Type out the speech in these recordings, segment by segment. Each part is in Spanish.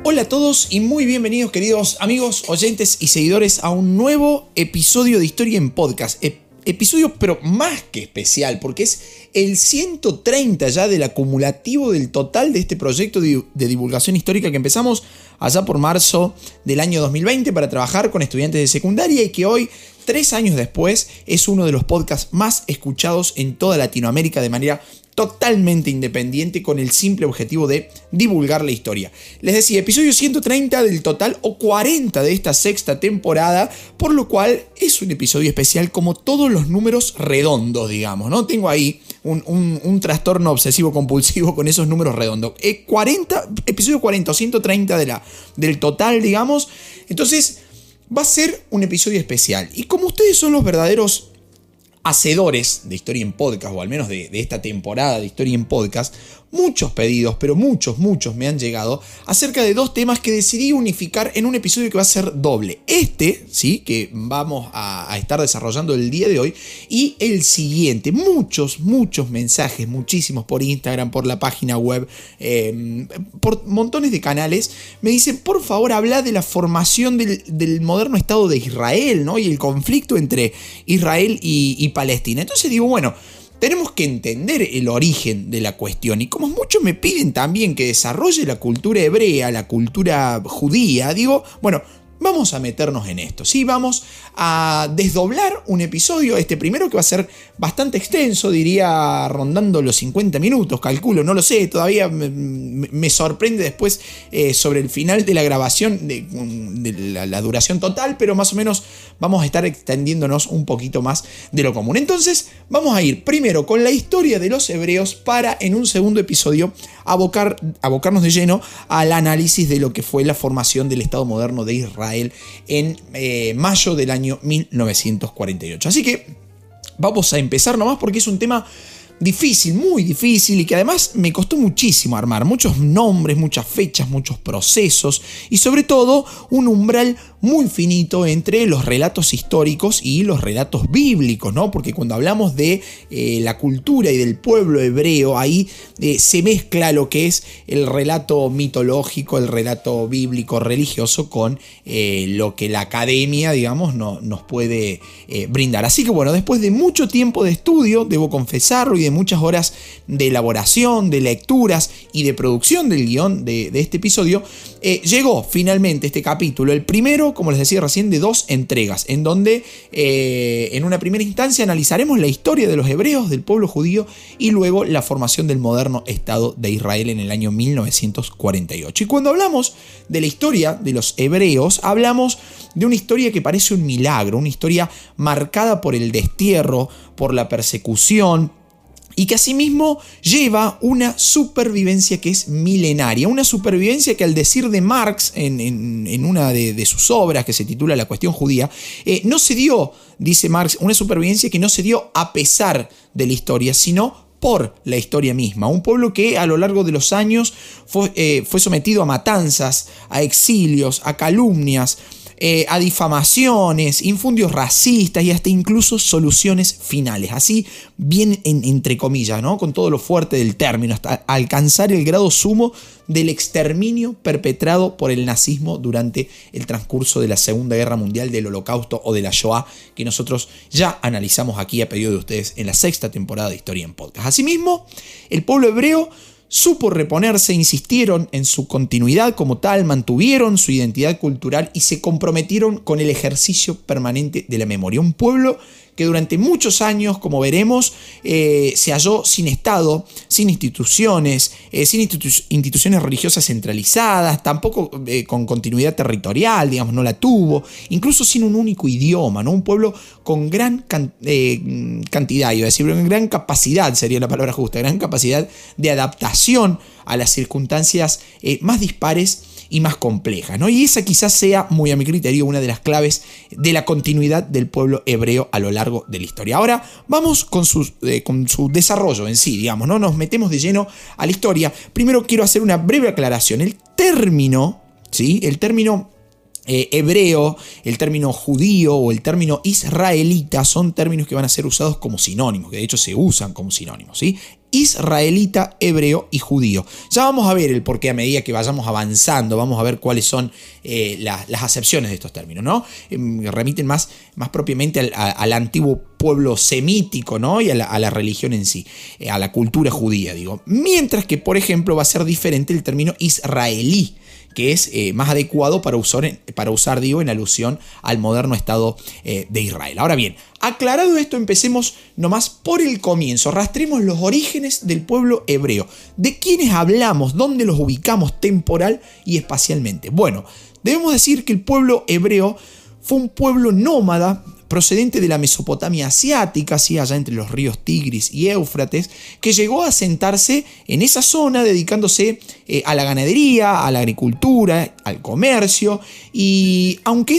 Hola a todos y muy bienvenidos, queridos amigos, oyentes y seguidores, a un nuevo episodio de Historia en Podcast. Episodio pero más que especial, porque es el 130 ya del acumulativo del total de este proyecto de divulgación histórica que empezamos allá por marzo del año 2020 para trabajar con estudiantes de secundaria y que hoy, 3 años después, es uno de los podcasts más escuchados en toda Latinoamérica de manera totalmente independiente, con el simple objetivo de divulgar la historia. Les decía, episodio 130 del total o 40 de esta sexta temporada, por lo cual es un episodio especial como todos los números redondos, digamos, ¿no? Tengo ahí un trastorno obsesivo compulsivo con esos números redondos. Episodio 40 o 130 del total, digamos. Entonces va a ser un episodio especial. Y como ustedes son los verdaderos hacedores de Historia en Podcast, o al menos de esta temporada de Historia en Podcast, muchos pedidos, pero muchos me han llegado acerca de 2 temas que decidí unificar en un episodio que va a ser doble. Sí, que vamos a estar desarrollando el día de hoy, y el siguiente. Muchos mensajes, muchísimos por Instagram, por la página web, por montones de canales, me dicen, por favor, habla de la formación del moderno Estado de Israel, ¿no? Y el conflicto entre Israel y Palestina. Entonces digo, bueno, tenemos que entender el origen de la cuestión, y como muchos me piden también que desarrolle la cultura hebrea, la cultura judía, digo, bueno, vamos a meternos en esto, ¿sí? Vamos a desdoblar un episodio, este primero que va a ser bastante extenso, diría rondando los 50 minutos, calculo, no lo sé, todavía me sorprende después sobre el final de la grabación de la duración total, pero más o menos vamos a estar extendiéndonos un poquito más de lo común. Entonces vamos a ir primero con la historia de los hebreos para en un segundo episodio abocarnos de lleno al análisis de lo que fue la formación del Estado moderno de Israel en mayo del año 1948. Así que vamos a empezar nomás porque es un tema difícil, muy difícil, y que además me costó muchísimo armar. Muchos nombres, muchas fechas, muchos procesos y sobre todo un umbral muy finito entre los relatos históricos y los relatos bíblicos, ¿no? Porque cuando hablamos de la cultura y del pueblo hebreo, ahí se mezcla lo que es el relato mitológico, el relato bíblico religioso con lo que la academia, digamos, nos puede brindar. Así que bueno, después de mucho tiempo de estudio, debo confesarlo, y de muchas horas de elaboración, de lecturas y de producción del guión de este episodio, llegó finalmente este capítulo, el primero, como les decía recién, de 2 entregas, en donde en una primera instancia analizaremos la historia de los hebreos, del pueblo judío, y luego la formación del moderno Estado de Israel en el año 1948. Y cuando hablamos de la historia de los hebreos, hablamos de una historia que parece un milagro, una historia marcada por el destierro, por la persecución, y que asimismo lleva una supervivencia que es milenaria, una supervivencia que, al decir de Marx en una de sus obras que se titula La cuestión judía, no se dio, dice Marx, una supervivencia que no se dio a pesar de la historia, sino por la historia misma. Un pueblo que a lo largo de los años fue sometido a matanzas, a exilios, a calumnias, a difamaciones, infundios racistas y hasta incluso soluciones finales, así bien entre comillas, ¿no? Con todo lo fuerte del término, hasta alcanzar el grado sumo del exterminio perpetrado por el nazismo durante el transcurso de la Segunda Guerra Mundial, del Holocausto o de la Shoah, que nosotros ya analizamos aquí a pedido de ustedes en la sexta temporada de Historia en Podcast. Asimismo, el pueblo hebreo supo reponerse, insistieron en su continuidad como tal, mantuvieron su identidad cultural y se comprometieron con el ejercicio permanente de la memoria. Un pueblo que durante muchos años, como veremos, se halló sin Estado, sin instituciones, sin instituciones religiosas centralizadas, tampoco con continuidad territorial, digamos, no la tuvo, incluso sin un único idioma, ¿no? Un pueblo con gran cantidad, iba a decir, gran capacidad, sería la palabra justa, gran capacidad de adaptación a las circunstancias más dispares y más complejas, ¿no? Y esa quizás sea, muy a mi criterio, una de las claves de la continuidad del pueblo hebreo a lo largo de la historia. Ahora vamos con su desarrollo en sí, digamos, ¿no? Nos metemos de lleno a la historia. Primero quiero hacer una breve aclaración. El término, ¿sí? El término hebreo, el término judío o el término israelita son términos que van a ser usados como sinónimos, que de hecho se usan como sinónimos, ¿sí? israelita, hebreo y judío. Ya vamos a ver el porqué a medida que vayamos avanzando, vamos a ver cuáles son las acepciones de estos términos, ¿no? Remiten más propiamente al antiguo pueblo semítico, ¿no? Y a la religión en sí, a la cultura judía, digo. Mientras que, por ejemplo, va a ser diferente el término israelí, que es más adecuado para usar, digo, en alusión al moderno Estado de Israel. Ahora bien, aclarado esto, empecemos nomás por el comienzo. Rastremos los orígenes del pueblo hebreo. ¿De quiénes hablamos? ¿Dónde los ubicamos temporal y espacialmente? Bueno, debemos decir que el pueblo hebreo fue un pueblo nómada procedente de la Mesopotamia asiática, ¿sí? Allá entre los ríos Tigris y Éufrates, que llegó a asentarse en esa zona dedicándose a la ganadería, a la agricultura, al comercio, y aunque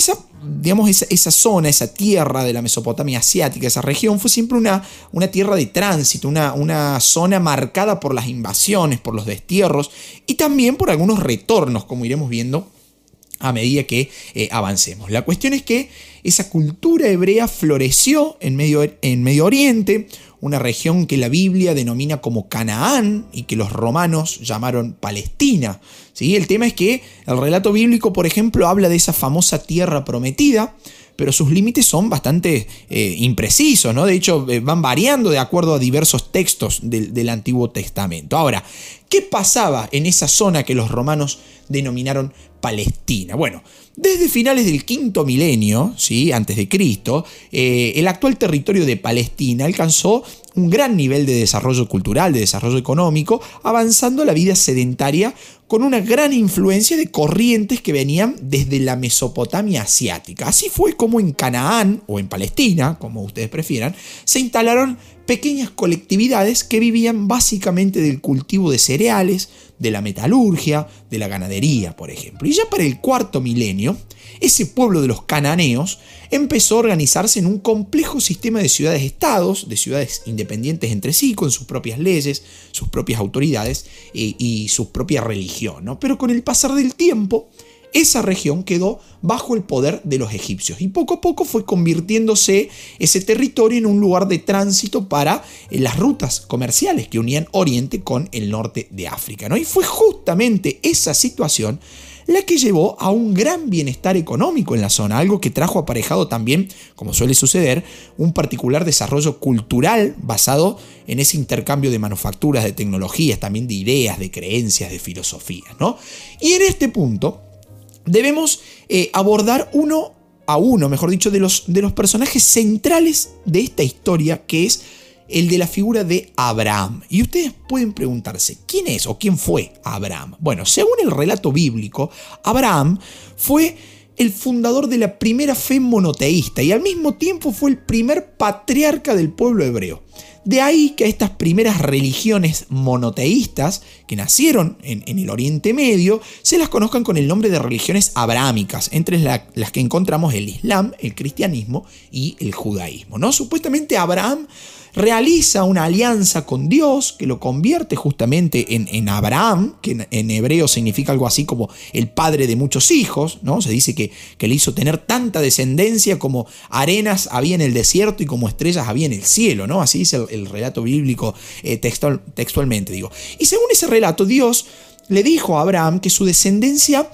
esa zona, esa tierra de la Mesopotamia asiática, esa región, fue siempre una tierra de tránsito, una zona marcada por las invasiones, por los destierros y también por algunos retornos, como iremos viendo a medida que avancemos. La cuestión es que esa cultura hebrea floreció en Medio Oriente, una región que la Biblia denomina como Canaán y que los romanos llamaron Palestina, ¿sí? El tema es que el relato bíblico, por ejemplo, habla de esa famosa tierra prometida, pero sus límites son bastante imprecisos, ¿no? De hecho, van variando de acuerdo a diversos textos del Antiguo Testamento. Ahora, ¿qué pasaba en esa zona que los romanos denominaron Palestina? Bueno, desde finales del quinto milenio, ¿sí? Antes de Cristo, el actual territorio de Palestina alcanzó un gran nivel de desarrollo cultural, de desarrollo económico, avanzando la vida sedentaria con una gran influencia de corrientes que venían desde la Mesopotamia asiática. Así fue como en Canaán, o en Palestina, como ustedes prefieran, se instalaron pequeñas colectividades que vivían básicamente del cultivo de cereales, de la metalurgia, de la ganadería, por ejemplo. Y ya para el cuarto milenio, ese pueblo de los cananeos empezó a organizarse en un complejo sistema de ciudades-estados, de ciudades independientes entre sí, con sus propias leyes, sus propias autoridades y su propia religión, ¿no? Pero con el pasar del tiempo, esa región quedó bajo el poder de los egipcios y poco a poco fue convirtiéndose ese territorio en un lugar de tránsito para las rutas comerciales que unían Oriente con el norte de África, ¿no? Y fue justamente esa situación la que llevó a un gran bienestar económico en la zona, algo que trajo aparejado también, como suele suceder, un particular desarrollo cultural basado en ese intercambio de manufacturas, de tecnologías, también de ideas, de creencias, de filosofías, ¿no? Y en este punto debemos abordar uno a uno, mejor dicho, de los personajes centrales de esta historia, que es el de la figura de Abraham. Y ustedes pueden preguntarse, ¿quién es o quién fue Abraham? Bueno, según el relato bíblico, Abraham fue el fundador de la primera fe monoteísta y al mismo tiempo fue el primer patriarca del pueblo hebreo. De ahí que a estas primeras religiones monoteístas que nacieron en el Oriente Medio se las conozcan con el nombre de religiones abrahámicas, entre las que encontramos el Islam, el cristianismo y el judaísmo, ¿no? Supuestamente Abraham realiza una alianza con Dios que lo convierte justamente en Abraham, que en hebreo significa algo así como el padre de muchos hijos, ¿no? Se dice que le hizo tener tanta descendencia como arenas había en el desierto y como estrellas había en el cielo, ¿no? Así dice el relato bíblico textualmente, digo. Y según ese relato, Dios le dijo a Abraham que su descendencia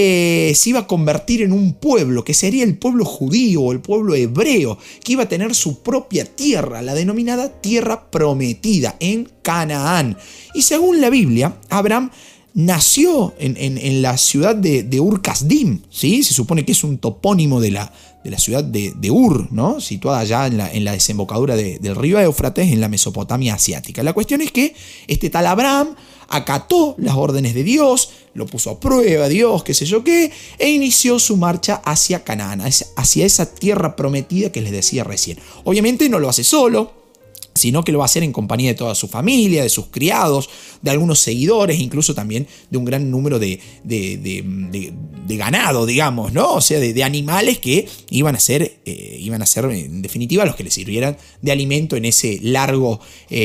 se iba a convertir en un pueblo, que sería el pueblo judío o el pueblo hebreo, que iba a tener su propia tierra, la denominada tierra prometida en Canaán. Y según la Biblia, Abraham nació en la ciudad de Ur-Kasdim, ¿sí? Se supone que es un topónimo de la ciudad de Ur, ¿no? Situada allá en la desembocadura del río Éufrates, en la Mesopotamia asiática. La cuestión es que este tal Abraham acató las órdenes de Dios, lo puso a prueba Dios, qué sé yo qué, e inició su marcha hacia Canaán, hacia esa tierra prometida que les decía recién. Obviamente no lo hace solo, sino que lo va a hacer en compañía de toda su familia, de sus criados, de algunos seguidores, incluso también de un gran número de ganado, digamos, ¿no? O sea, de animales que iban a ser en definitiva los que les sirvieran de alimento en ese largo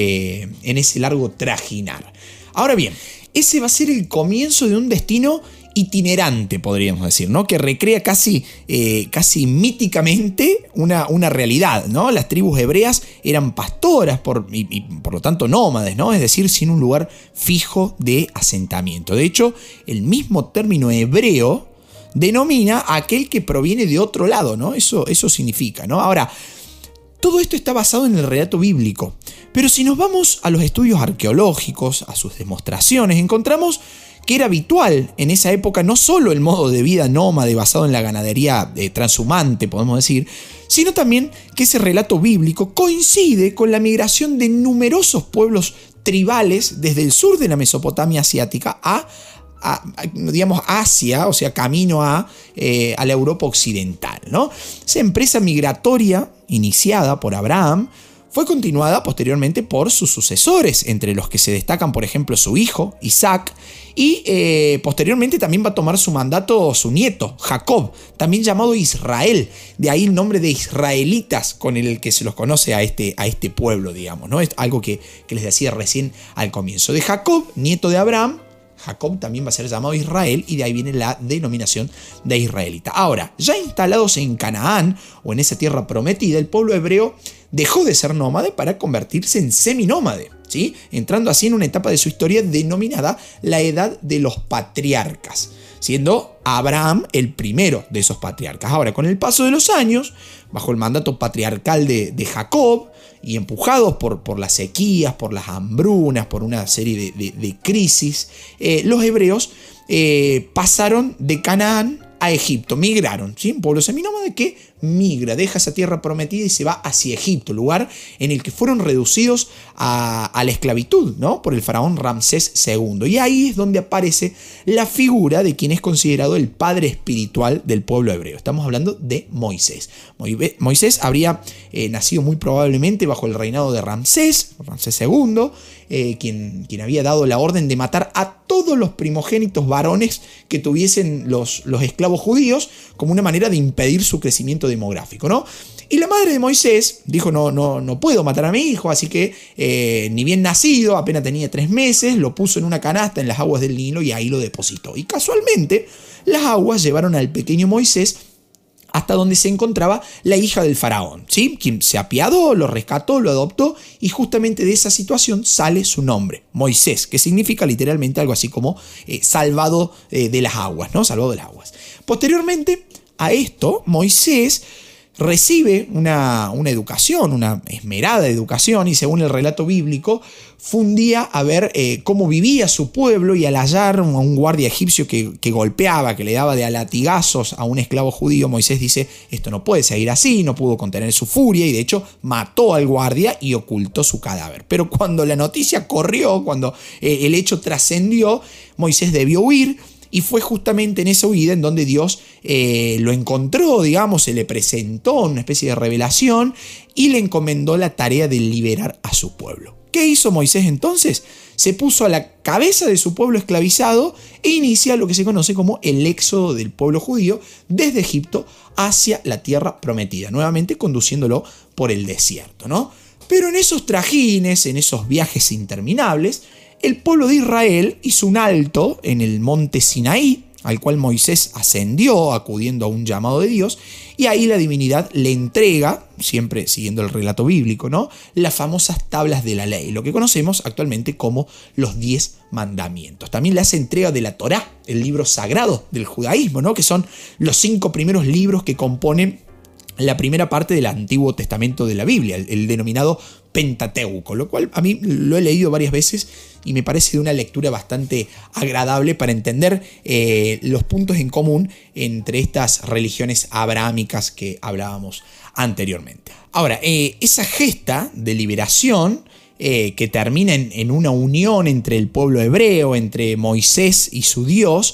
trajinar. Ahora bien, ese va a ser el comienzo de un destino itinerante, podríamos decir, ¿no? Que recrea casi míticamente una realidad, ¿no? Las tribus hebreas eran pastoras y por lo tanto nómades, ¿no? Es decir, sin un lugar fijo de asentamiento. De hecho, el mismo término hebreo denomina a aquel que proviene de otro lado, ¿no? Eso significa, ¿no? Ahora, todo esto está basado en el relato bíblico, pero si nos vamos a los estudios arqueológicos, a sus demostraciones, encontramos que era habitual en esa época no solo el modo de vida nómade basado en la ganadería transhumante, podemos decir, sino también que ese relato bíblico coincide con la migración de numerosos pueblos tribales desde el sur de la Mesopotamia asiática digamos, Asia, o sea, camino a la Europa occidental, ¿no? Esa empresa migratoria iniciada por Abraham fue continuada posteriormente por sus sucesores, entre los que se destacan, por ejemplo, su hijo, Isaac, y posteriormente también va a tomar su mandato su nieto, Jacob, también llamado Israel, de ahí el nombre de israelitas con el que se los conoce a este pueblo, digamos, ¿no? Es algo que les decía recién al comienzo. De Jacob, nieto de Abraham, Jacob también va a ser llamado Israel y de ahí viene la denominación de israelita. Ahora, ya instalados en Canaán o en esa tierra prometida, el pueblo hebreo dejó de ser nómade para convertirse en seminómade, ¿sí? Entrando así en una etapa de su historia denominada la Edad de los Patriarcas, siendo Abraham el primero de esos patriarcas. Ahora, con el paso de los años, bajo el mandato patriarcal de Jacob, y empujados por las sequías, por las hambrunas, por una serie de crisis, los hebreos pasaron de Canaán a Egipto, migraron, ¿sí? Un pueblo seminómade que migra, deja esa tierra prometida y se va hacia Egipto, lugar en el que fueron reducidos a la esclavitud, ¿no? Por el faraón Ramsés II. Y ahí es donde aparece la figura de quien es considerado el padre espiritual del pueblo hebreo. Estamos hablando de Moisés. Moisés habría nacido muy probablemente bajo el reinado de Ramsés II, quien había dado la orden de matar a todos los primogénitos varones que tuviesen los esclavos judíos como una manera de impedir su crecimiento demográfico, ¿no? Y la madre de Moisés dijo, no puedo matar a mi hijo, así que ni bien nacido, apenas tenía 3 meses, lo puso en una canasta en las aguas del Nilo y ahí lo depositó. Y casualmente las aguas llevaron al pequeño Moisés hasta donde se encontraba la hija del faraón, ¿sí? Quien se apiadó, lo rescató, lo adoptó, y justamente de esa situación sale su nombre, Moisés, que significa literalmente algo así como salvado de las aguas, ¿no? Salvado de las aguas. Posteriormente a esto, Moisés recibe una educación, una esmerada educación, y según el relato bíblico, fue un día a ver cómo vivía su pueblo, y al hallar a un guardia egipcio que golpeaba, que le daba de a latigazos a un esclavo judío, Moisés dice, esto no puede seguir así, no pudo contener su furia, y de hecho mató al guardia y ocultó su cadáver. Pero cuando la noticia corrió, cuando el hecho trascendió, Moisés debió huir. Y fue justamente en esa huida en donde Dios lo encontró, digamos, se le presentó una especie de revelación y le encomendó la tarea de liberar a su pueblo. ¿Qué hizo Moisés entonces? Se puso a la cabeza de su pueblo esclavizado e inicia lo que se conoce como el éxodo del pueblo judío desde Egipto hacia la tierra prometida, nuevamente conduciéndolo por el desierto, ¿no? Pero en esos trajines, en esos viajes interminables, el pueblo de Israel hizo un alto en el monte Sinaí, al cual Moisés ascendió acudiendo a un llamado de Dios, y ahí la divinidad le entrega, siempre siguiendo el relato bíblico, ¿no?, las famosas tablas de la ley, lo que conocemos actualmente como los 10 mandamientos. También le hace entrega de la Torá, el libro sagrado del judaísmo, ¿no?, que son los 5 primeros libros que componen la primera parte del Antiguo Testamento de la Biblia, el denominado Pentateuco, lo cual a mí lo he leído varias veces y me parece de una lectura bastante agradable para entender los puntos en común entre estas religiones abrahámicas que hablábamos anteriormente. Ahora, esa gesta de liberación que termina en una unión entre el pueblo hebreo, entre Moisés y su Dios,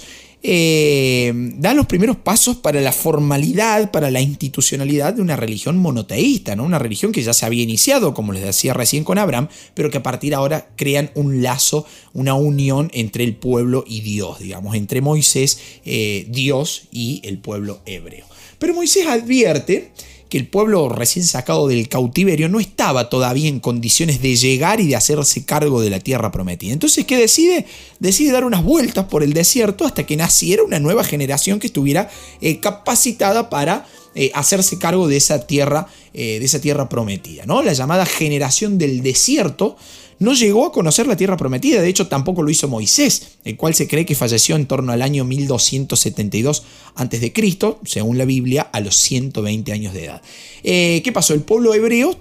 da los primeros pasos para la formalidad, para la institucionalidad de una religión monoteísta, ¿no? Una religión que ya se había iniciado, como les decía recién con Abraham, pero que a partir de ahora crean un lazo, una unión entre el pueblo y Dios, digamos, entre Moisés, Dios y el pueblo hebreo. Pero Moisés advierte que el pueblo recién sacado del cautiverio no estaba todavía en condiciones de llegar y de hacerse cargo de la tierra prometida. Entonces, ¿qué decide? Decide dar unas vueltas por el desierto hasta que naciera una nueva generación que estuviera capacitada para hacerse cargo de esa tierra prometida, ¿no? La llamada generación del desierto no llegó a conocer la tierra prometida. De hecho, tampoco lo hizo Moisés, el cual se cree que falleció en torno al año 1272 a.C., según la Biblia, a los 120 años de edad. ¿Qué pasó? El pueblo hebreo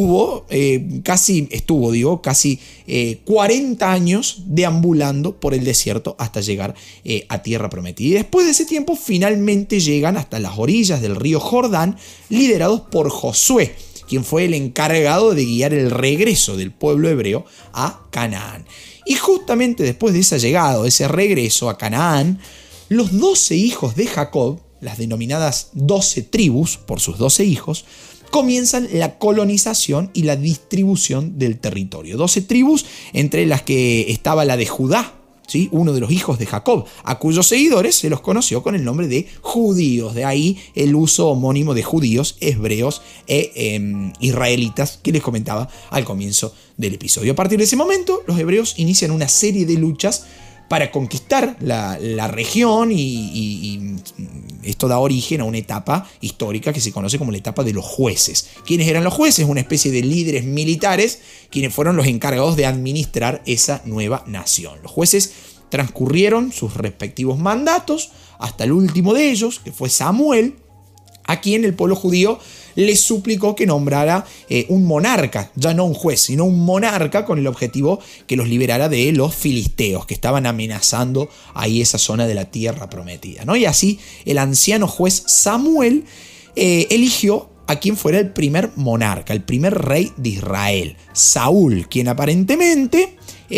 estuvo casi 40 años deambulando por el desierto hasta llegar a tierra prometida. Y después de ese tiempo finalmente llegan hasta las orillas del río Jordán, liderados por Josué, quien fue el encargado de guiar el regreso del pueblo hebreo a Canaán. Y justamente después de esa llegada, ese regreso a Canaán, los 12 hijos de Jacob, las denominadas 12 tribus por sus 12 hijos, comienzan la colonización y la distribución del territorio. 12 tribus, entre las que estaba la de Judá, ¿sí? Uno de los hijos de Jacob, a cuyos seguidores se los conoció con el nombre de judíos. De ahí el uso homónimo de judíos, hebreos e israelitas que les comentaba al comienzo del episodio. A partir de ese momento, los hebreos inician una serie de luchas para conquistar la región y esto da origen a una etapa histórica que se conoce como la etapa de los jueces. ¿Quiénes eran los jueces? Una especie de líderes militares quienes fueron los encargados de administrar esa nueva nación. Los jueces transcurrieron sus respectivos mandatos hasta el último de ellos, que fue Samuel, a quien el pueblo judío le suplicó que nombrara un monarca, ya no un juez, sino un monarca, con el objetivo que los liberara de los filisteos que estaban amenazando ahí esa zona de la tierra prometida, ¿no? Y así el anciano juez Samuel eligió a quien fuera el primer monarca, el primer rey de Israel, Saúl, quien aparentemente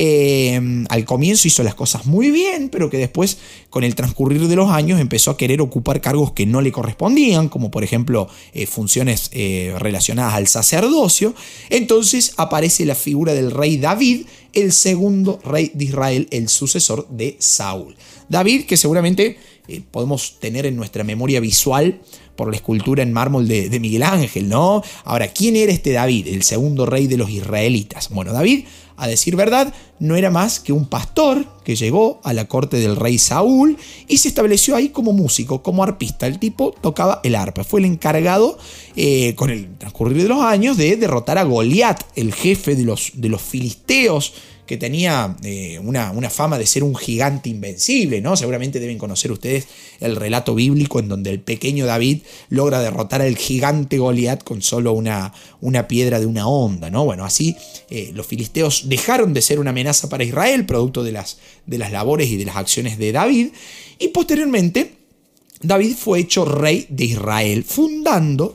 al comienzo hizo las cosas muy bien, pero que después, con el transcurrir de los años, empezó a querer ocupar cargos que no le correspondían, como por ejemplo funciones relacionadas al sacerdocio. Entonces aparece la figura del rey David, el segundo rey de Israel, el sucesor de Saúl. David, que seguramente podemos tener en nuestra memoria visual por la escultura en mármol de Miguel Ángel, ¿no? Ahora, ¿quién era este David, el segundo rey de los israelitas? Bueno, David, a decir verdad, no era más que un pastor que llegó a la corte del rey Saúl y se estableció ahí como músico, como arpista. El tipo tocaba el arpa. Fue el encargado, con el transcurrir de los años, de derrotar a Goliat, el jefe de los filisteos, que tenía una fama de ser un gigante invencible, ¿no? Seguramente deben conocer ustedes el relato bíblico en donde el pequeño David logra derrotar al gigante Goliat con solo una piedra de una honda, ¿no? Bueno, así los filisteos dejaron de ser una amenaza para Israel, producto de las labores y de las acciones de David, y posteriormente David fue hecho rey de Israel, fundando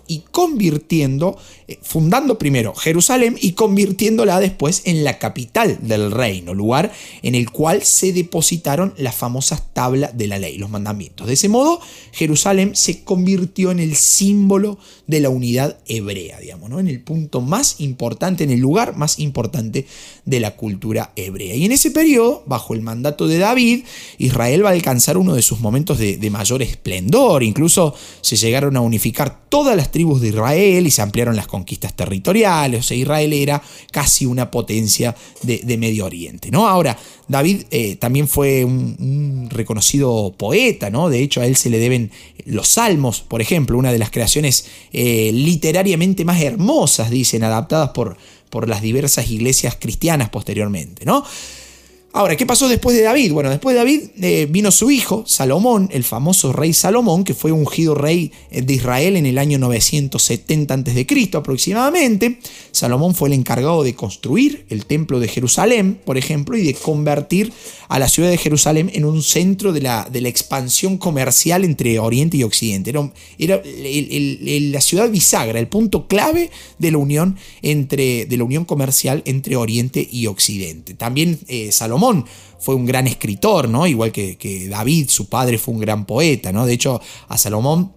primero Jerusalén y convirtiéndola después en la capital del reino, lugar en el cual se depositaron las famosas tablas de la ley, los mandamientos. De ese modo, Jerusalén se convirtió en el símbolo de la unidad hebrea, digamos, ¿no? En el punto más importante, en el lugar más importante de la cultura hebrea. Y en ese periodo, bajo el mandato de David, Israel va a alcanzar uno de sus momentos de mayor esplendor. Incluso se llegaron a unificar todas las tribus de Israel y se ampliaron las conquistas territoriales. O sea, Israel era casi una potencia de Medio Oriente, ¿no? Ahora, David también fue un reconocido poeta, ¿no? De hecho, a él se le deben los salmos, por ejemplo, una de las creaciones literariamente más hermosas, dicen, adaptadas por las diversas iglesias cristianas posteriormente, ¿no? Ahora, ¿qué pasó después de David? Bueno, después de David vino su hijo, Salomón, el famoso rey Salomón, que fue ungido rey de Israel en el año 970 a.C. aproximadamente. Salomón fue el encargado de construir el templo de Jerusalén, por ejemplo, y de convertir a la ciudad de Jerusalén en un centro de la expansión comercial entre Oriente y Occidente. Era la ciudad bisagra, el punto clave de la unión comercial entre Oriente y Occidente. También Salomón fue un gran escritor, ¿no? Igual que David, su padre, fue un gran poeta, ¿no? De hecho, a Salomón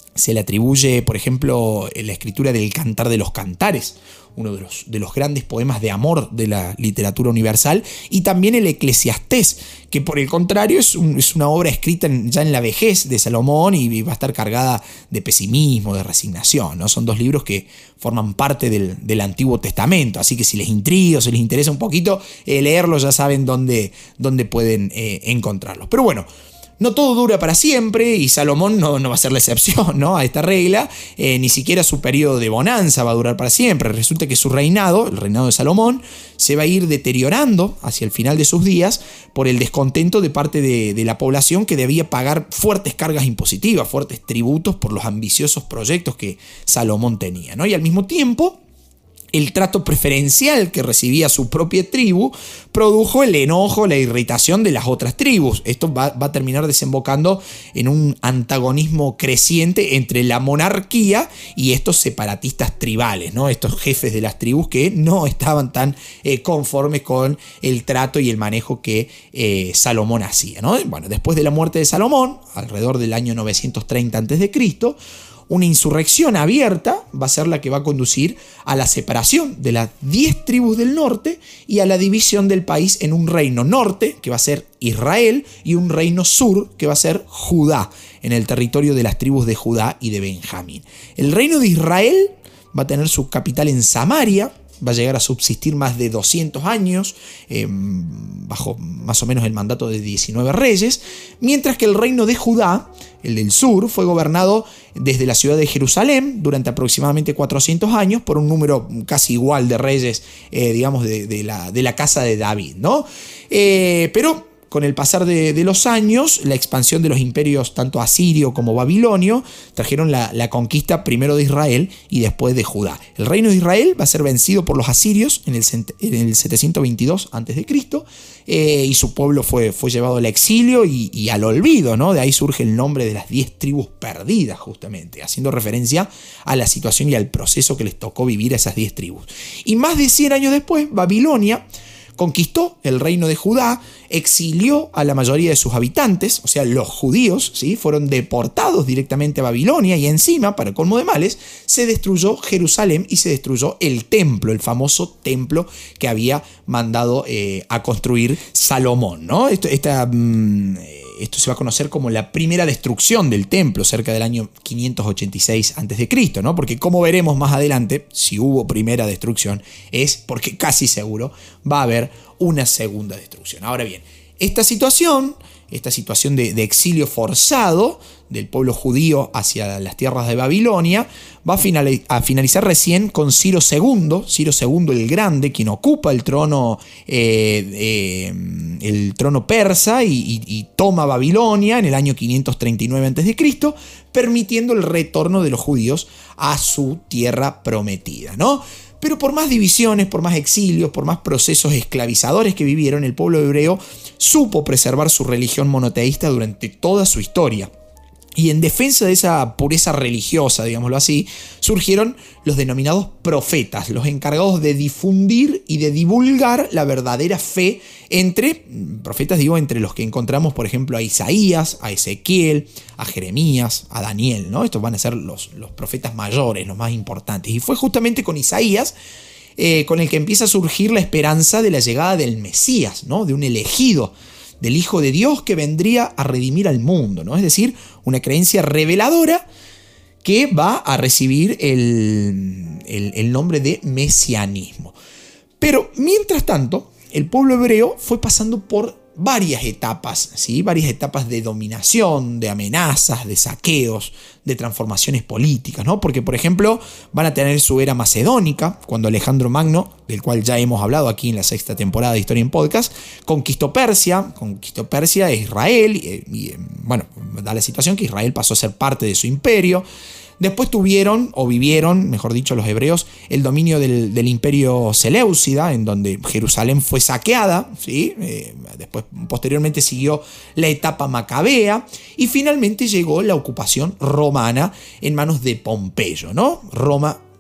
Se le atribuye, por ejemplo, la escritura del Cantar de los Cantares, uno de los grandes poemas de amor de la literatura universal, y también el Eclesiastés, que por el contrario es una obra escrita ya en la vejez de Salomón y va a estar cargada de pesimismo, de resignación, ¿no? Son dos libros que forman parte del Antiguo Testamento, así que si les intriga o si les interesa un poquito leerlos, ya saben dónde pueden encontrarlos. Pero bueno, no todo dura para siempre y Salomón no va a ser la excepción, ¿no?, a esta regla. Ni siquiera su periodo de bonanza va a durar para siempre. Resulta que su reinado, el reinado de Salomón, se va a ir deteriorando hacia el final de sus días por el descontento de parte de la población, que debía pagar fuertes cargas impositivas, fuertes tributos por los ambiciosos proyectos que Salomón tenía, ¿no? Y al mismo tiempo, el trato preferencial que recibía su propia tribu produjo el enojo, la irritación de las otras tribus. Esto va a terminar desembocando en un antagonismo creciente entre la monarquía y estos separatistas tribales, ¿no? Estos jefes de las tribus que no estaban tan conformes con el trato y el manejo que Salomón hacía, ¿no? Bueno, después de la muerte de Salomón, alrededor del año 930 a.C., una insurrección abierta va a ser la que va a conducir a la separación de las 10 tribus del norte y a la división del país en un reino norte, que va a ser Israel, y un reino sur, que va a ser Judá, en el territorio de las tribus de Judá y de Benjamín. El reino de Israel va a tener su capital en Samaria, va a llegar a subsistir más de 200 años, bajo más o menos el mandato de 19 reyes, mientras que el reino de Judá, el del sur, fue gobernado desde la ciudad de Jerusalén durante aproximadamente 400 años por un número casi igual de reyes, digamos, de la casa de David, ¿no? Pero con el pasar de los años, la expansión de los imperios tanto asirio como babilonio trajeron la conquista primero de Israel y después de Judá. El reino de Israel va a ser vencido por los asirios en el 722 a.C. Y su pueblo fue llevado al exilio y al olvido, ¿no? De ahí surge el nombre de las 10 tribus perdidas, justamente, haciendo referencia a la situación y al proceso que les tocó vivir a esas 10 tribus. Y más de 100 años después, Babilonia conquistó el reino de Judá, exilió a la mayoría de sus habitantes, o sea, los judíos, ¿sí?, fueron deportados directamente a Babilonia, y encima, para colmo de males, se destruyó Jerusalén y se destruyó el templo, el famoso templo que había mandado a construir Salomón, ¿no? Esto se va a conocer como la primera destrucción del templo, cerca del año 586 a.C., ¿no? Porque, como veremos más adelante, si hubo primera destrucción, es porque casi seguro va a haber una segunda destrucción. Ahora bien, esta situación de exilio forzado del pueblo judío hacia las tierras de Babilonia va a finalizar recién con Ciro II el Grande, quien ocupa el trono persa y toma Babilonia en el año 539 a.C., permitiendo el retorno de los judíos a su tierra prometida, ¿no? Pero por más divisiones, por más exilios, por más procesos esclavizadores que vivieron, el pueblo hebreo supo preservar su religión monoteísta durante toda su historia. Y en defensa de esa pureza religiosa, digámoslo así, surgieron los denominados profetas, los encargados de difundir y de divulgar la verdadera fe entre los que encontramos, por ejemplo, a Isaías, a Ezequiel, a Jeremías, a Daniel, ¿no? Estos van a ser los profetas mayores, los más importantes. Y fue justamente con Isaías con el que empieza a surgir la esperanza de la llegada del Mesías, ¿no?, de un elegido, del Hijo de Dios que vendría a redimir al mundo, ¿no? Es decir, una creencia reveladora que va a recibir el nombre de mesianismo. Pero, mientras tanto, el pueblo hebreo fue pasando por varias etapas, ¿sí? Varias etapas de dominación, de amenazas, de saqueos, de transformaciones políticas, ¿no? Porque, por ejemplo, van a tener su era macedónica, cuando Alejandro Magno, del cual ya hemos hablado aquí en la 6ª temporada de Historia en Podcast, conquistó Persia e Israel, bueno, da la situación que Israel pasó a ser parte de su imperio. Después vivieron, mejor dicho, los hebreos, el dominio del imperio seleucida, en donde Jerusalén fue saqueada, ¿sí? Posteriormente siguió la etapa macabea, y finalmente llegó la ocupación romana en manos de Pompeyo, ¿no? Roma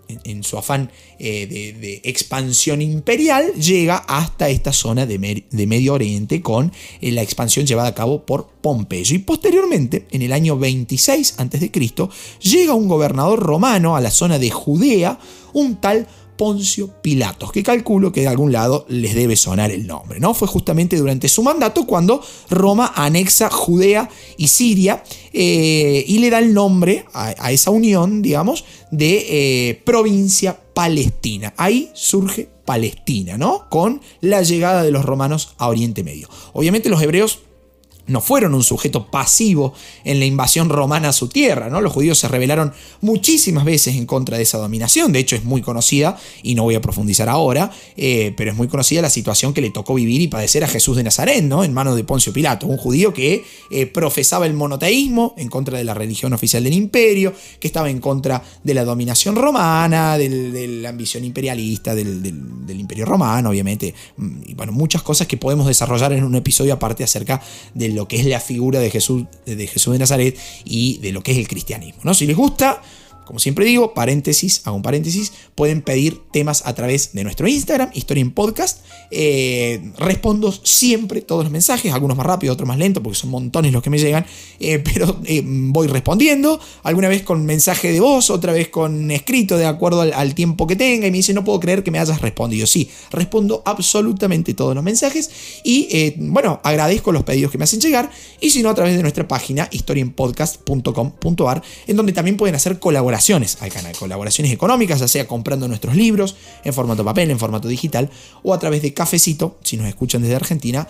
en su afán de expansión imperial, llega hasta esta zona de Medio Oriente con la expansión llevada a cabo por Pompeyo. Y posteriormente, en el año 26 a.C., llega un gobernador romano a la zona de Judea, un tal Poncio Pilatos, que calculo que de algún lado les debe sonar el nombre, ¿no? Fue justamente durante su mandato cuando Roma anexa Judea y Siria y le da el nombre a esa unión, digamos, de provincia palestina. Ahí surge Palestina, ¿no? Con la llegada de los romanos a Oriente Medio. Obviamente los hebreos no fueron un sujeto pasivo en la invasión romana a su tierra, ¿no? Los judíos se rebelaron muchísimas veces en contra de esa dominación. De hecho, es muy conocida, y no voy a profundizar ahora, pero es muy conocida la situación que le tocó vivir y padecer a Jesús de Nazaret, ¿no? En manos de Poncio Pilato, un judío que profesaba el monoteísmo en contra de la religión oficial del imperio, que estaba en contra de la dominación romana, de la ambición imperialista del imperio romano, obviamente. Y bueno, muchas cosas que podemos desarrollar en un episodio aparte acerca de lo que es la figura de Jesús de Nazaret y de lo que es el cristianismo, ¿no? Si les gusta, como siempre digo, hago un paréntesis, pueden pedir temas a través de nuestro Instagram, Historia en Podcast. Respondo siempre todos los mensajes, algunos más rápido, otros más lento, porque son montones los que me llegan, pero voy respondiendo, alguna vez con mensaje de voz, otra vez con escrito, de acuerdo al tiempo que tenga, y me dice, no puedo creer que me hayas respondido. Sí, respondo absolutamente todos los mensajes, y bueno, agradezco los pedidos que me hacen llegar, y si no, a través de nuestra página, historienpodcast.com.ar, en donde también pueden hacer colaboraciones al canal, colaboraciones económicas, ya sea comprando nuestros libros en formato papel, en formato digital, o a través de Cafecito, si nos escuchan desde Argentina,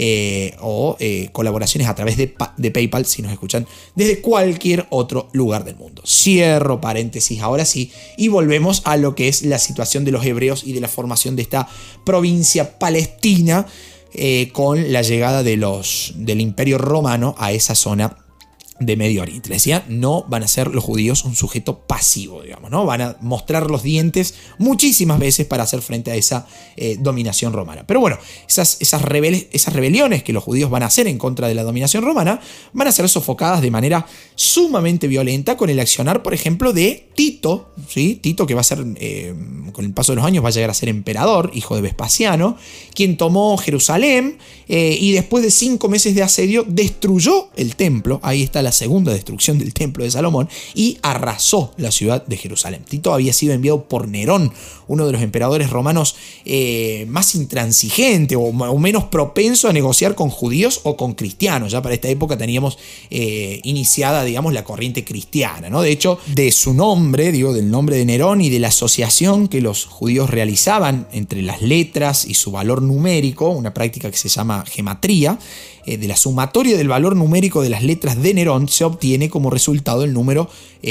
o colaboraciones a través de PayPal, si nos escuchan desde cualquier otro lugar del mundo. Cierro paréntesis ahora sí, y volvemos a lo que es la situación de los hebreos y de la formación de esta provincia palestina, con la llegada del Imperio Romano a esa zona de Medio Oriente. Les decía, no van a ser los judíos un sujeto pasivo, digamos, ¿no? Van a mostrar los dientes muchísimas veces para hacer frente a esa dominación romana. Pero bueno, esas rebeliones que los judíos van a hacer en contra de la dominación romana van a ser sofocadas de manera sumamente violenta con el accionar, por ejemplo, de Tito, ¿sí? Tito, que va a ser, con el paso de los años, va a llegar a ser emperador, hijo de Vespasiano, quien tomó Jerusalén y después de 5 meses de asedio destruyó el templo. Ahí está la segunda destrucción del templo de Salomón, y arrasó la ciudad de Jerusalén. Tito había sido enviado por Nerón, uno de los emperadores romanos más intransigente o menos propenso a negociar con judíos o con cristianos. Ya para esta época teníamos iniciada, digamos, la corriente cristiana, ¿no? De hecho, de su nombre, del nombre de Nerón y de la asociación que los judíos realizaban entre las letras y su valor numérico, una práctica que se llama gematría, de la sumatoria del valor numérico de las letras de Nerón se obtiene como resultado el número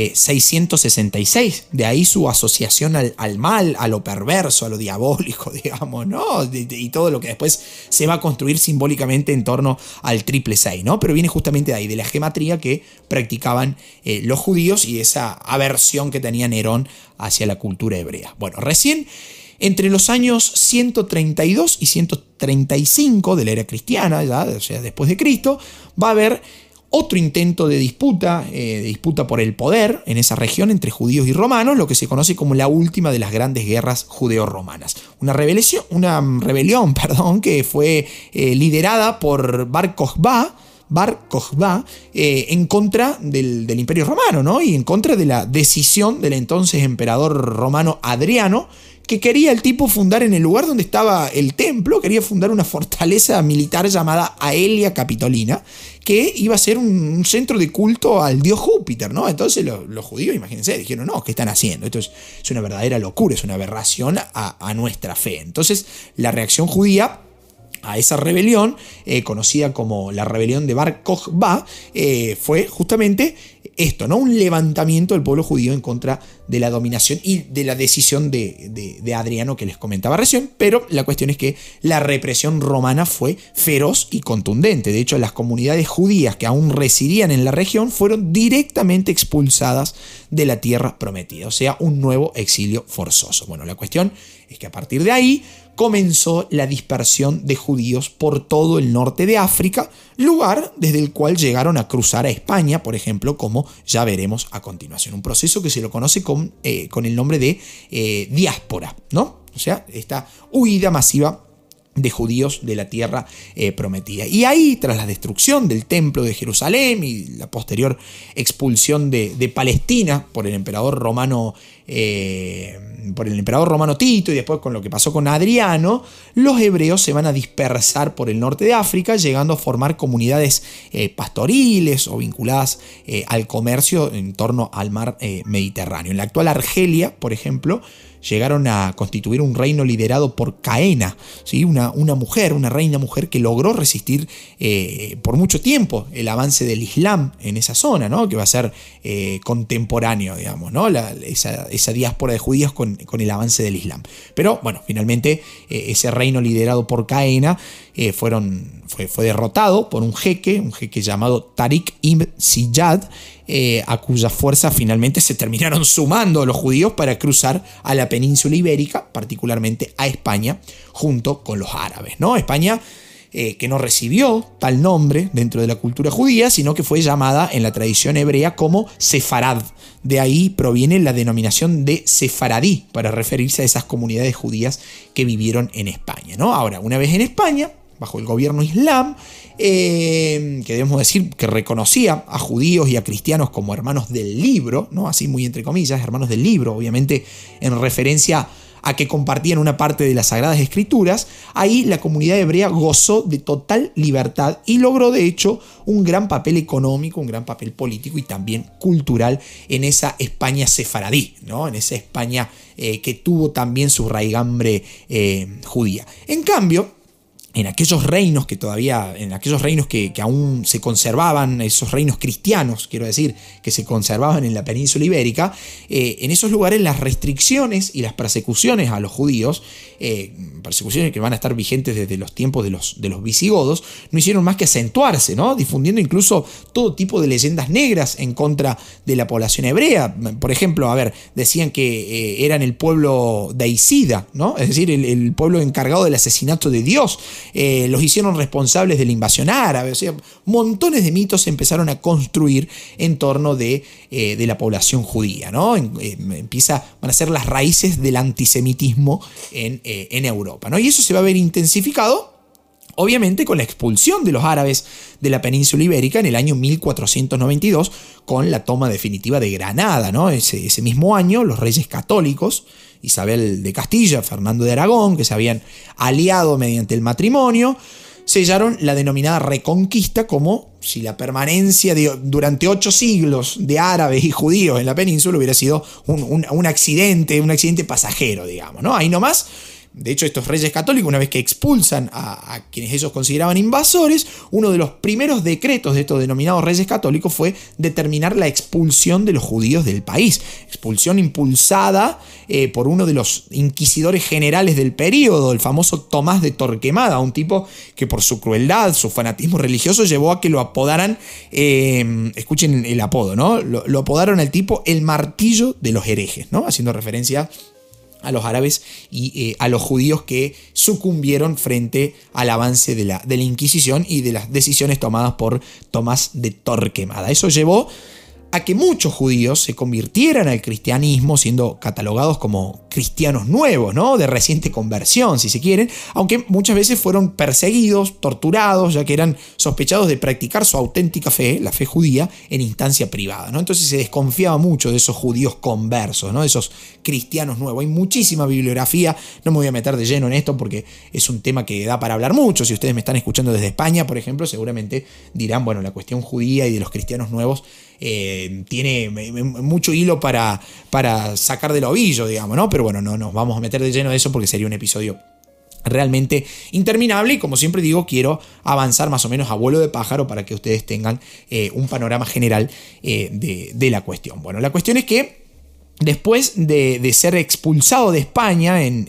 666. De ahí su asociación al mal, a lo perverso, a lo diabólico, digamos, ¿no? Y todo lo que después se va a construir simbólicamente en torno al 666, ¿no? Pero viene justamente de ahí, de la gematría que practicaban los judíos y esa aversión que tenía Nerón hacia la cultura hebrea. Bueno, recién entre los años 132 y 135 de la era cristiana, ya, o sea, después de Cristo, va a haber otro intento de disputa por el poder en esa región entre judíos y romanos, lo que se conoce como la última de las grandes guerras judeo-romanas. Una rebelión, que fue liderada por Bar Kokhba en contra del Imperio Romano, ¿no? Y en contra de la decisión del entonces emperador romano Adriano, que quería el tipo fundar en el lugar donde estaba el templo, quería fundar una fortaleza militar llamada Aelia Capitolina, que iba a ser un centro de culto al dios Júpiter, ¿no? Entonces los judíos, imagínense, dijeron, no, ¿qué están haciendo? Esto es una verdadera locura, es una aberración a nuestra fe. Entonces la reacción judía a esa rebelión, conocida como la rebelión de Bar Kokhba, fue justamente esto, ¿no? Un levantamiento del pueblo judío en contra de la dominación y de la decisión de Adriano que les comentaba recién, pero la cuestión es que la represión romana fue feroz y contundente. De hecho, las comunidades judías que aún residían en la región fueron directamente expulsadas de la tierra prometida, o sea, un nuevo exilio forzoso. Bueno, la cuestión es que a partir de ahí comenzó la dispersión de judíos por todo el norte de África, lugar desde el cual llegaron a cruzar a España, por ejemplo, como ya veremos a continuación. Un proceso que se lo conoce con el nombre de diáspora, ¿no? O sea, esta huida masiva de judíos de la tierra prometida. Y ahí, tras la destrucción del templo de Jerusalén y la posterior expulsión de Palestina por el emperador romano Tito, y después con lo que pasó con Adriano, los hebreos se van a dispersar por el norte de África, llegando a formar comunidades pastoriles o vinculadas al comercio en torno al mar Mediterráneo. En la actual Argelia, por ejemplo, llegaron a constituir un reino liderado por Caena, ¿sí? una mujer, una reina mujer que logró resistir por mucho tiempo el avance del Islam en esa zona, ¿no? Que va a ser contemporáneo, digamos, ¿no? Esa diáspora de judíos con el avance del Islam. Pero bueno, finalmente ese reino liderado por Caena fue derrotado por un jeque llamado Tariq ibn Ziyad, a cuya fuerza finalmente se terminaron sumando los judíos para cruzar a la península ibérica, particularmente a España, junto con los árabes, ¿no? España, que no recibió tal nombre dentro de la cultura judía, sino que fue llamada en la tradición hebrea como Sefarad. De ahí proviene la denominación de sefaradí, para referirse a esas comunidades judías que vivieron en España, ¿no? Ahora, una vez en España, bajo el gobierno islam, que debemos decir que reconocía a judíos y a cristianos como hermanos del libro, ¿no? Así muy entre comillas, hermanos del libro, obviamente en referencia a que compartían una parte de las Sagradas Escrituras, ahí la comunidad hebrea gozó de total libertad y logró de hecho un gran papel económico, un gran papel político y también cultural en esa España sefaradí, ¿no? En esa España que tuvo también su raigambre judía. En cambio, en aquellos reinos que aún se conservaban, esos reinos cristianos, quiero decir, que se conservaban en la península ibérica, en esos lugares las restricciones y las persecuciones a los judíos, persecuciones que van a estar vigentes desde los tiempos de los visigodos, no hicieron más que acentuarse, ¿no? Difundiendo incluso todo tipo de leyendas negras en contra de la población hebrea. Por ejemplo, decían que eran el pueblo deicida, ¿no? Es decir, el pueblo encargado del asesinato de Dios. Los hicieron responsables de la invasión árabe, o sea, montones de mitos se empezaron a construir en torno de la población judía, ¿no? Van a ser las raíces del antisemitismo en Europa, ¿no? Y eso se va a ver intensificado, obviamente, con la expulsión de los árabes de la península ibérica en el año 1492, con la toma definitiva de Granada, ¿no? Ese mismo año, los reyes católicos, Isabel de Castilla, Fernando de Aragón, que se habían aliado mediante el matrimonio, sellaron la denominada Reconquista, como si la permanencia durante 8 siglos de árabes y judíos en la península hubiera sido un accidente pasajero, digamos, ¿no? Ahí nomás. De hecho, estos reyes católicos, una vez que expulsan a quienes ellos consideraban invasores, uno de los primeros decretos de estos denominados reyes católicos fue determinar la expulsión de los judíos del país. Expulsión impulsada por uno de los inquisidores generales del período, el famoso Tomás de Torquemada, un tipo que por su crueldad, su fanatismo religioso, llevó a que lo apodaran, escuchen el apodo, ¿no? Lo apodaron al tipo el martillo de los herejes, ¿no? Haciendo referencia a los árabes y a los judíos que sucumbieron frente al avance de la Inquisición y de las decisiones tomadas por Tomás de Torquemada. Eso llevó a que muchos judíos se convirtieran al cristianismo, siendo catalogados como cristianos nuevos, ¿no? De reciente conversión, si se quieren, aunque muchas veces fueron perseguidos, torturados, ya que eran sospechados de practicar su auténtica fe, la fe judía, en instancia privada, ¿no? Entonces se desconfiaba mucho de esos judíos conversos, ¿no? De esos cristianos nuevos. Hay muchísima bibliografía, no me voy a meter de lleno en esto porque es un tema que da para hablar mucho. Si ustedes me están escuchando desde España, por ejemplo, seguramente dirán, bueno, la cuestión judía y de los cristianos nuevos tiene mucho hilo para sacar del ovillo, digamos, ¿no? Pero bueno, no nos vamos a meter de lleno de eso porque sería un episodio realmente interminable y, como siempre digo, quiero avanzar más o menos a vuelo de pájaro para que ustedes tengan un panorama general de la cuestión. Bueno, la cuestión es que Después de ser expulsado de España en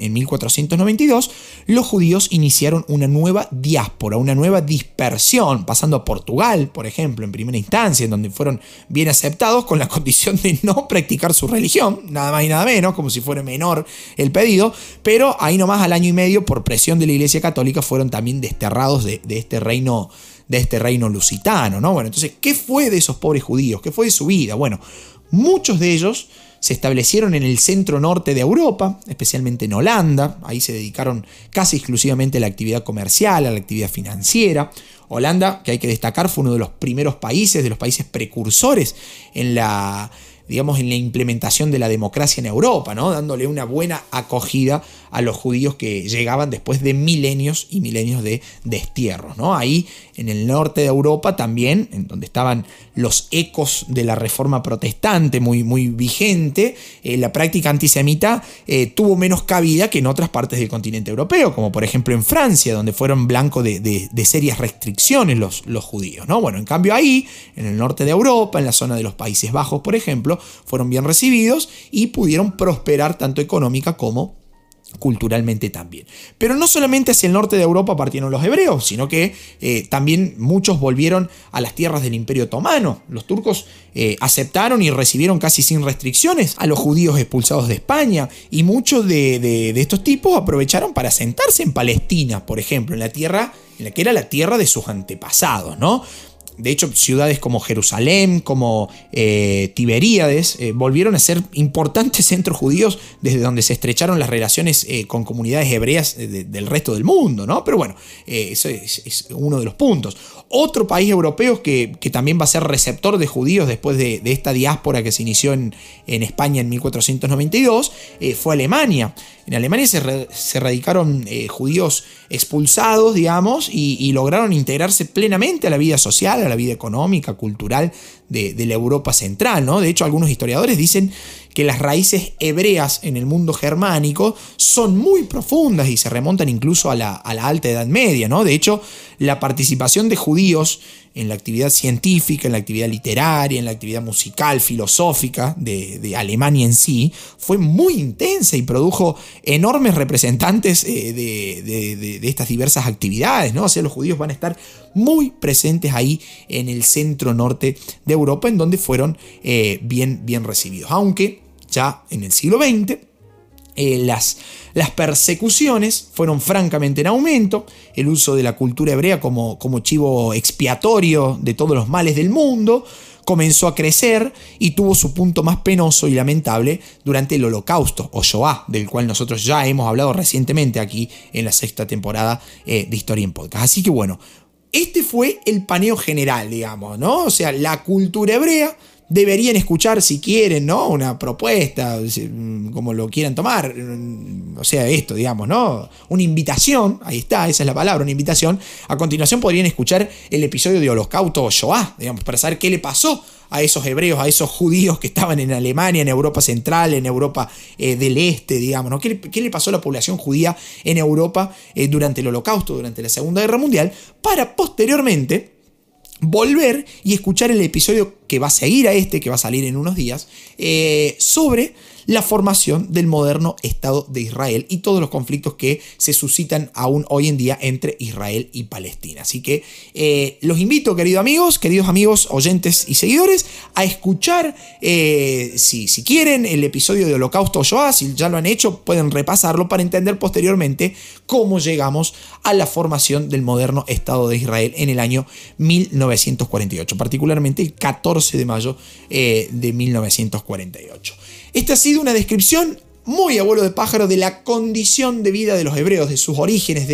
1492, los judíos iniciaron una nueva diáspora, una nueva dispersión, pasando a Portugal, por ejemplo, en primera instancia, en donde fueron bien aceptados con la condición de no practicar su religión, nada más y nada menos, como si fuera menor el pedido, pero ahí nomás al año y medio, por presión de la Iglesia Católica, fueron también desterrados de este reino lusitano, ¿no? Bueno, entonces, ¿qué fue de esos pobres judíos? ¿Qué fue de su vida? Bueno, muchos de ellos se establecieron en el centro norte de Europa, especialmente en Holanda. Ahí se dedicaron casi exclusivamente a la actividad comercial, a la actividad financiera. Holanda, que hay que destacar, fue uno de los primeros países, de los países precursores en la implementación de la democracia en Europa, ¿no? Dándole una buena acogida a los judíos que llegaban después de milenios y milenios de destierros, ¿no? Ahí en el norte de Europa también, en donde estaban los ecos de la reforma protestante muy, muy vigente, la práctica antisemita tuvo menos cabida que en otras partes del continente europeo, como por ejemplo en Francia, donde fueron blanco de serias restricciones los judíos, ¿no? Bueno, en cambio ahí, en el norte de Europa, en la zona de los Países Bajos, por ejemplo, fueron bien recibidos y pudieron prosperar tanto económica como culturalmente también. Pero no solamente hacia el norte de Europa partieron los hebreos, sino que también muchos volvieron a las tierras del Imperio Otomano. Los turcos aceptaron y recibieron casi sin restricciones a los judíos expulsados de España, y muchos de estos tipos aprovecharon para asentarse en Palestina, por ejemplo, en la que era la tierra de sus antepasados, ¿no? De hecho, ciudades como Jerusalén, como Tiberíades, volvieron a ser importantes centros judíos desde donde se estrecharon las relaciones con comunidades hebreas del resto del mundo, ¿no? Pero bueno, eso es uno de los puntos. Otro país europeo que también va a ser receptor de judíos después de esta diáspora que se inició en España en 1492 fue Alemania. En Alemania se radicaron judíos expulsados, digamos, y lograron integrarse plenamente a la vida social, a la vida económica, cultural de la Europa central, ¿no? De hecho, algunos historiadores dicen que las raíces hebreas en el mundo germánico son muy profundas y se remontan incluso a la Alta Edad Media, ¿no? De hecho, la participación de judíos en la actividad científica, en la actividad literaria, en la actividad musical, filosófica de Alemania en sí, fue muy intensa y produjo enormes representantes de estas diversas actividades, ¿no? O sea, los judíos van a estar muy presentes ahí en el centro norte de Europa, en donde fueron bien recibidos. Aunque ya en el siglo XX las persecuciones fueron francamente en aumento, el uso de la cultura hebrea como chivo expiatorio de todos los males del mundo comenzó a crecer y tuvo su punto más penoso y lamentable durante el Holocausto, o Shoah, del cual nosotros ya hemos hablado recientemente aquí en la 6ª temporada de Historia en Podcast. Así que bueno, este fue el paneo general, digamos, ¿no? O sea, la cultura hebrea. Deberían escuchar, si quieren, ¿no? Una propuesta, como lo quieran tomar. O sea, esto, digamos, ¿no? Una invitación, ahí está, esa es la palabra, una invitación. A continuación podrían escuchar el episodio de Holocausto o Shoah, digamos, para saber qué le pasó a esos hebreos, a esos judíos que estaban en Alemania, en Europa Central, en Europa del Este, digamos, ¿no? ¿Qué le pasó a la población judía en Europa durante el Holocausto, durante la Segunda Guerra Mundial? Para posteriormente volver y escuchar el episodio que va a seguir a que va a salir en unos días, sobre la formación del moderno Estado de Israel y todos los conflictos que se suscitan aún hoy en día entre Israel y Palestina. Así que los invito, queridos amigos, oyentes y seguidores, a escuchar, si quieren, el episodio de Holocausto o Shoah. Si ya lo han hecho, pueden repasarlo para entender posteriormente cómo llegamos a la formación del moderno Estado de Israel en el año 1948, particularmente el 14 de mayo de 1948. Esta ha sido una descripción muy a vuelo de pájaro de la condición de vida de los hebreos, de sus orígenes,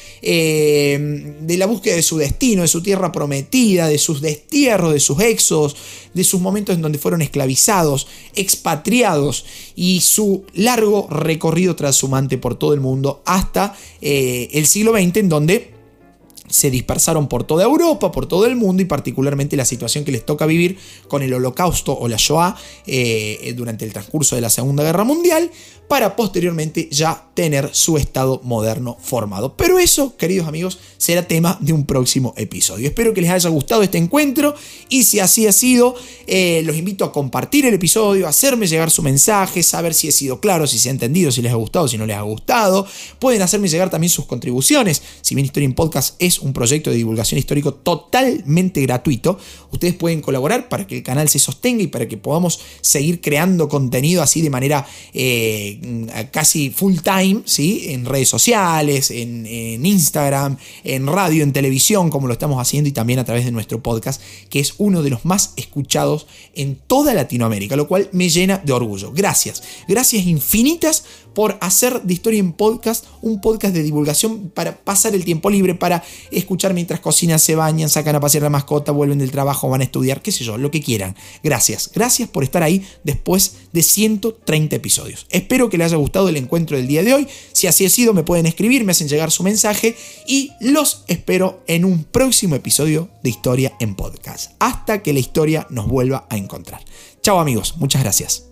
de la búsqueda de su destino, de su tierra prometida, de sus destierros, de sus éxodos, de sus momentos en donde fueron esclavizados, expatriados, y su largo recorrido transhumante por todo el mundo hasta el siglo XX, en donde se dispersaron por toda Europa, por todo el mundo, y particularmente la situación que les toca vivir con el Holocausto o la Shoah durante el transcurso de la Segunda Guerra Mundial, para posteriormente ya tener su Estado moderno formado. Pero eso, queridos amigos, será tema de un próximo episodio. Espero que les haya gustado este encuentro, y si así ha sido, los invito a compartir el episodio, a hacerme llegar su mensaje, saber si he sido claro, si se ha entendido, si les ha gustado, si no les ha gustado. Pueden hacerme llegar también sus contribuciones. Si bien Historia en Podcast es un proyecto de divulgación histórico totalmente gratuito, ustedes pueden colaborar para que el canal se sostenga y para que podamos seguir creando contenido así de manera casi full time, ¿sí? En redes sociales, en Instagram, en radio, en televisión, como lo estamos haciendo, y también a través de nuestro podcast, que es uno de los más escuchados en toda Latinoamérica, lo cual me llena de orgullo. Gracias infinitas por hacer de Historia en Podcast un podcast de divulgación para pasar el tiempo libre, para escuchar mientras cocinan, se bañan, sacan a pasear la mascota, vuelven del trabajo, van a estudiar, qué sé yo, lo que quieran. Gracias por estar ahí después de 130 episodios. Espero que les haya gustado el encuentro del día de hoy. Si así ha sido, me pueden escribir, me hacen llegar su mensaje, y los espero en un próximo episodio de Historia en Podcast. Hasta que la historia nos vuelva a encontrar. Chao amigos, muchas gracias.